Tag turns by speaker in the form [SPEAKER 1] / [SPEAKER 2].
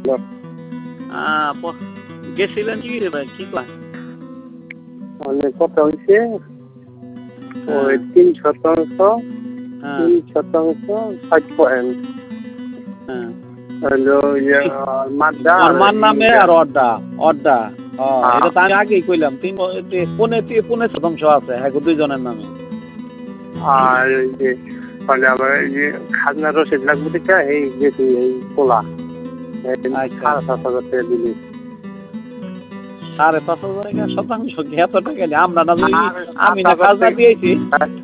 [SPEAKER 1] গেছিলেন কি রে ভাই, কি কয়?
[SPEAKER 2] মানে কথা হয়েছে ওই 3% 60%, হলো মাদ্দা
[SPEAKER 1] নরমান নামে আর অড্ডা অড্ডা। এটা তো আমি আগেই কইলাম, 3.5% আছে হ্যাঁ দুইজনের নামে।
[SPEAKER 2] আর ওই যে মানে আমার এই যে খাজনা রসিদ লাগবে দেখা এই গেছি এই কোলা 7,500 টাকা দিলি।
[SPEAKER 1] 5,500 টাকা শতাংশ কি এত টাকা নেই? আমরা না আমি না খাজনা দিয়েছি,